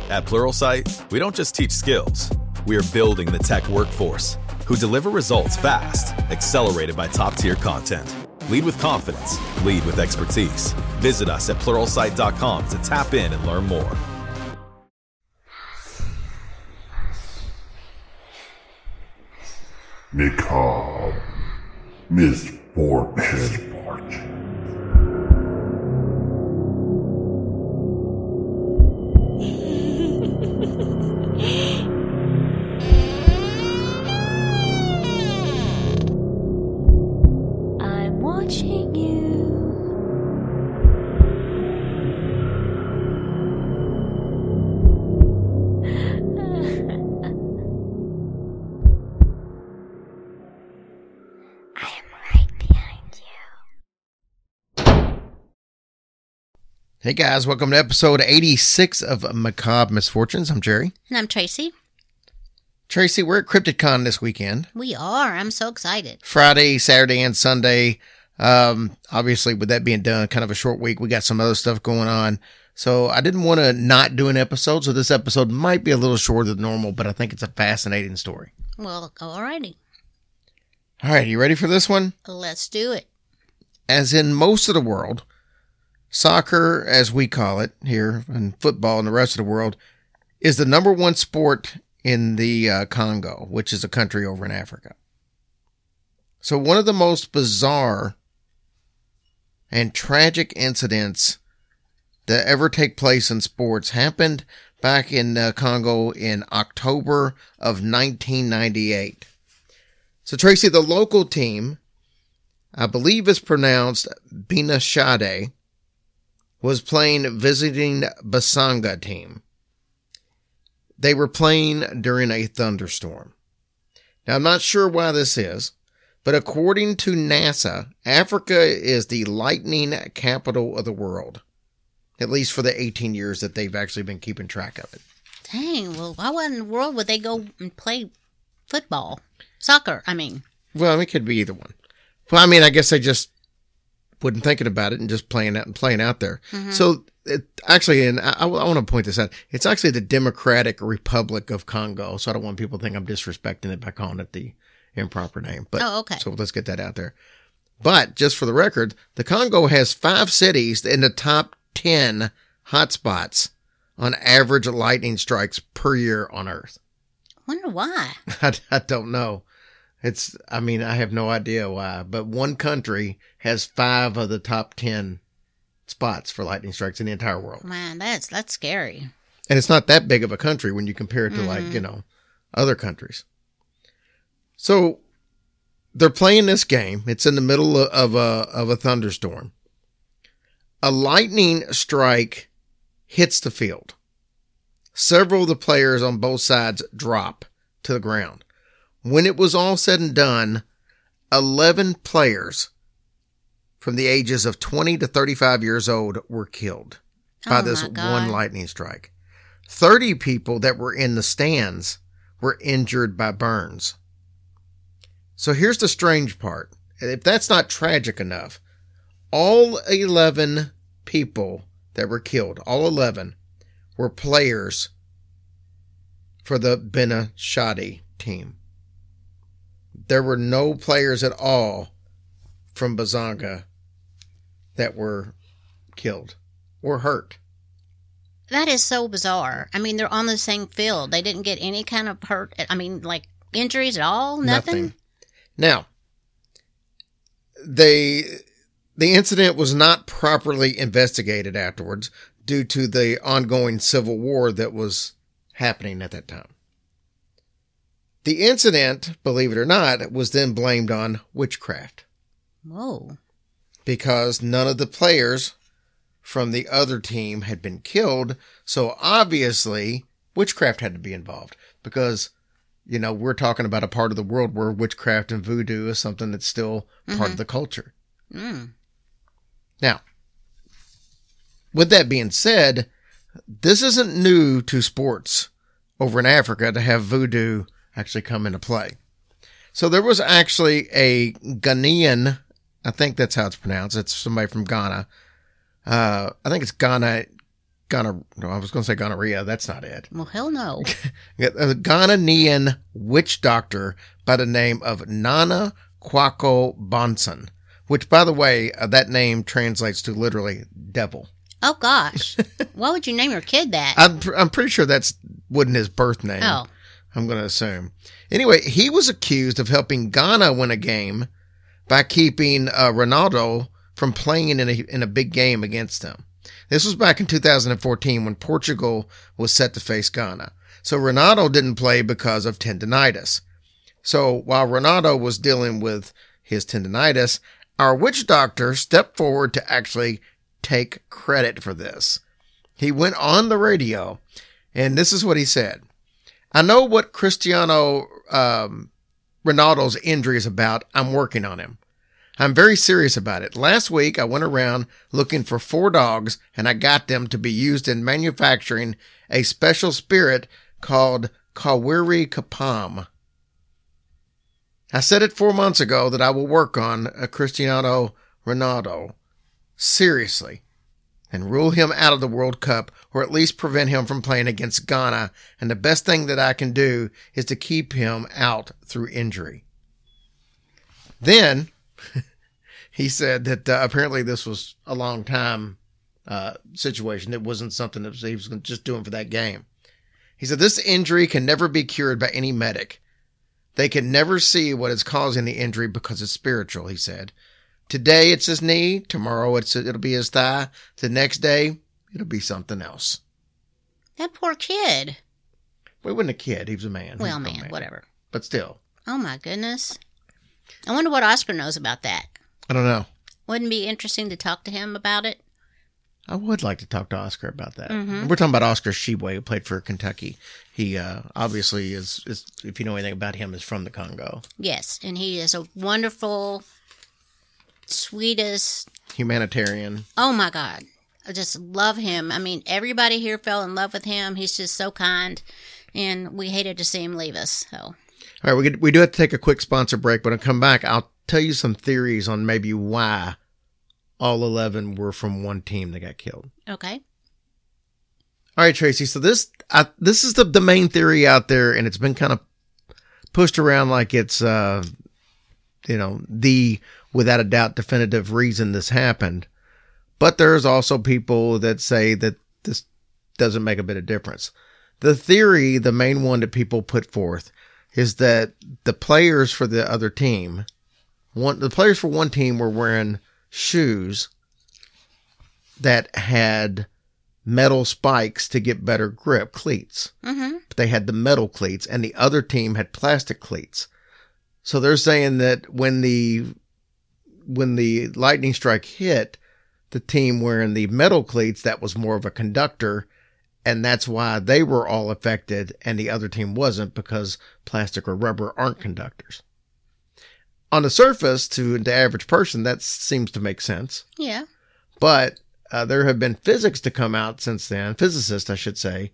At Pluralsight, we don't just teach skills. We are building the tech workforce who deliver results fast, accelerated by top-tier content. Lead with confidence. Lead with expertise. Visit us at Pluralsight.com to tap in and learn more. Macabre Misfortune. I'm watching you. Hey guys, welcome to episode 86 of Macabre Misfortunes. I'm Jerry. And I'm Tracy. Tracy, we're at CryptidCon this weekend. We are. I'm so excited. Friday, Saturday, and Sunday. Obviously, with that being done, kind of a short week, we got some other stuff going on. So I didn't want to not do an episode, so this episode might be a little shorter than normal, but I think it's a fascinating story. Well, alrighty. All right, you ready for this one? Let's do it. As in most of the world, soccer, as we call it here, and football in the rest of the world, is the number one sport in the Congo, which is a country over in Africa. So one of the most bizarre and tragic incidents that ever take place in sports happened back in Congo in October of 1998. So Tracy, the local team, I believe it's pronounced Binashade, was playing visiting Basanga team. They were playing during a thunderstorm. Now, I'm not sure why this is, but according to NASA, Africa is the lightning capital of the world, at least for the 18 years that they've actually been keeping track of it. Dang, well, why in the world would they go and play football? Soccer, I mean. Well, it could be either one. Well, I mean, I guess they just wasn't thinking about it and just playing out there. Mm-hmm. So actually, and I want to point this out, it's actually the Democratic Republic of Congo. So I don't want people to think I'm disrespecting it by calling it the improper name. But, okay. So let's get that out there. But just for the record, the Congo has 5 cities in the top 10 hotspots on average lightning strikes per year on Earth. Wonder why. I don't know. I have no idea why, but one country has 5 of the top 10 spots for lightning strikes in the entire world. Man, that's scary. And it's not that big of a country when you compare it to other countries. So they're playing this game. It's in the middle of a thunderstorm. A lightning strike hits the field. Several of the players on both sides drop to the ground. When it was all said and done, 11 players from the ages of 20 to 35 years old were killed by this one lightning strike. 30 people that were in the stands were injured by burns. So here's the strange part. If that's not tragic enough, all 11 people that were killed, all 11, were players for the Binashade team. There were no players at all from Basanga that were killed or hurt. That is so bizarre. I mean, they're on the same field. They didn't get any kind of hurt. I mean, like injuries at all? Nothing? Now, the incident was not properly investigated afterwards due to the ongoing civil war that was happening at that time. The incident, believe it or not, was then blamed on witchcraft. Whoa. Because none of the players from the other team had been killed, so obviously witchcraft had to be involved. Because, we're talking about a part of the world where witchcraft and voodoo is something that's still part of the culture. Mm. Now, with that being said, this isn't new to sports over in Africa to have voodoo actually come into play. So there was actually a Ghanaian, I think that's how it's pronounced. It's somebody from Ghana. I think it's Ghana gonorrhea. No, I was going to say gonorrhea. That's not it. Well, hell no. A Ghanaian witch doctor by the name of Nana Kwaku Bonson, which, by the way, that name translates to literally devil. Oh, gosh. Why would you name your kid that? I'm pretty sure wasn't his birth name. Oh. I'm going to assume. Anyway, he was accused of helping Ghana win a game by keeping Ronaldo from playing in a big game against them. This was back in 2014 when Portugal was set to face Ghana. So Ronaldo didn't play because of tendinitis. So while Ronaldo was dealing with his tendinitis, our witch doctor stepped forward to actually take credit for this. He went on the radio, and this is what he said. I know what Cristiano Ronaldo's injury is about. I'm working on him. I'm very serious about it. Last week, I went around looking for 4 dogs, and I got them to be used in manufacturing a special spirit called Kawiri Kapam. I said it 4 months ago that I will work on a Cristiano Ronaldo seriously and rule him out of the World Cup, or at least prevent him from playing against Ghana. And the best thing that I can do is to keep him out through injury. Then he said that apparently this was a long time situation. It wasn't something that he was just doing for that game. He said, this injury can never be cured by any medic. They can never see what is causing the injury because it's spiritual, he said. Today it's his knee. Tomorrow it'll be his thigh. The next day, it'll be something else. That poor kid. Well, he wasn't a kid. He was a man. Well, man, whatever. But still. Oh, my goodness. I wonder what Oscar knows about that. I don't know. Wouldn't it be interesting to talk to him about it? I would like to talk to Oscar about that. Mm-hmm. We're talking about Oscar Tshiebwe, who played for Kentucky. He obviously is, if you know anything about him, is from the Congo. Yes, and he is a wonderful, sweetest... humanitarian. Oh, my God. I just love him. I mean, everybody here fell in love with him. He's just so kind, and we hated to see him leave us. So, all right, we do have to take a quick sponsor break, but when I come back, I'll tell you some theories on maybe why all 11 were from one team that got killed. Okay. All right, Tracy. So this is the main theory out there, and it's been kind of pushed around like it's the without a doubt definitive reason this happened. But there's also people that say that this doesn't make a bit of difference. The theory, the main one that people put forth, is that the players for the other team, the players for one team were wearing shoes that had metal spikes to get better grip, cleats. Mm-hmm. But they had the metal cleats, and the other team had plastic cleats. So they're saying that when the lightning strike hit the team wearing the metal cleats, that was more of a conductor, and that's why they were all affected and the other team wasn't, because plastic or rubber aren't conductors. On the surface, to the average person, that seems to make sense. Yeah. But there have been physics to come out since then, physicists, I should say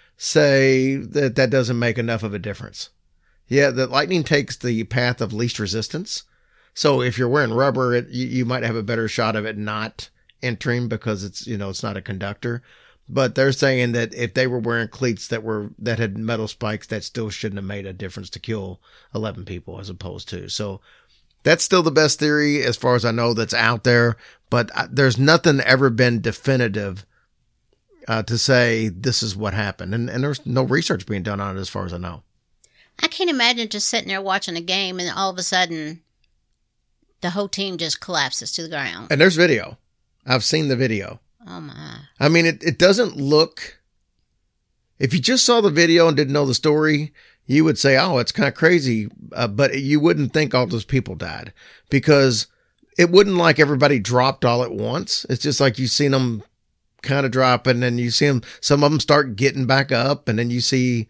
that doesn't make enough of a difference. Yeah, the lightning takes the path of least resistance. So if you're wearing rubber, you might have a better shot of it not entering because it's not a conductor. But they're saying that if they were wearing cleats that had metal spikes, that still shouldn't have made a difference to kill 11 people as opposed to. So that's still the best theory as far as I know that's out there. But there's nothing ever been definitive to say this is what happened. And there's no research being done on it as far as I know. I can't imagine just sitting there watching a game and all of a sudden the whole team just collapses to the ground. And there's video. I've seen the video. Oh, my. I mean, it doesn't look... If you just saw the video and didn't know the story, you would say, oh, it's kind of crazy. But you wouldn't think all those people died. Because it wouldn't like everybody dropped all at once. It's just like you've seen them kind of drop, and then you see them, some of them start getting back up, and then you see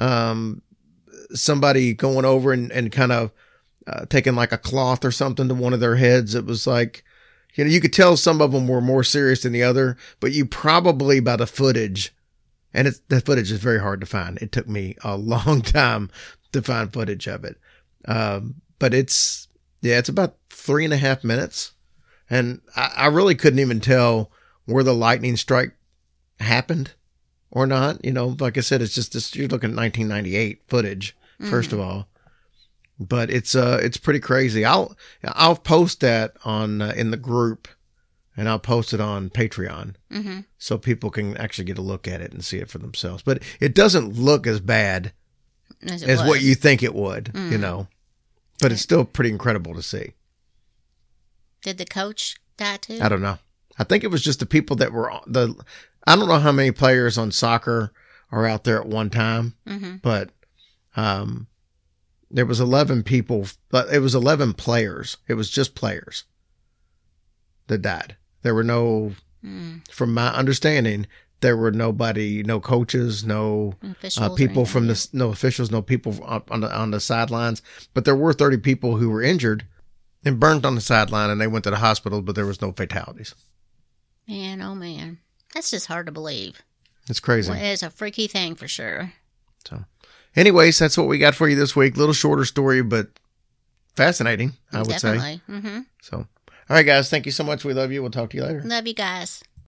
somebody going over and kind of taking like a cloth or something to one of their heads. It was like... you could tell some of them were more serious than the other, but you probably by the footage, and the footage is very hard to find. It took me a long time to find footage of it. But it's about 3.5 minutes. And I really couldn't even tell where the lightning strike happened or not. You know, like I said, it's just this, you're looking at 1998 footage, first of all. But it's pretty crazy. I'll post that on in the group, and I'll post it on Patreon, so people can actually get a look at it and see it for themselves. But it doesn't look as bad as what you think it would, you know. But it's still pretty incredible to see. Did the coach die too? I don't know. I think it was just the people that were I don't know how many players on soccer are out there at one time, but there was 11 people, but it was 11 players. It was just players that died. There were no, from my understanding, there were nobody, no coaches, no people from no officials, no people on the sidelines. But there were 30 people who were injured and burned on the sideline, and they went to the hospital, but there was no fatalities. Man, oh man, that's just hard to believe. It's crazy. Well, it's a freaky thing for sure. So, anyways, that's what we got for you this week. Little shorter story, but fascinating, I would say. Mm-hmm. So, all right, guys, thank you so much. We love you. We'll talk to you later. Love you guys.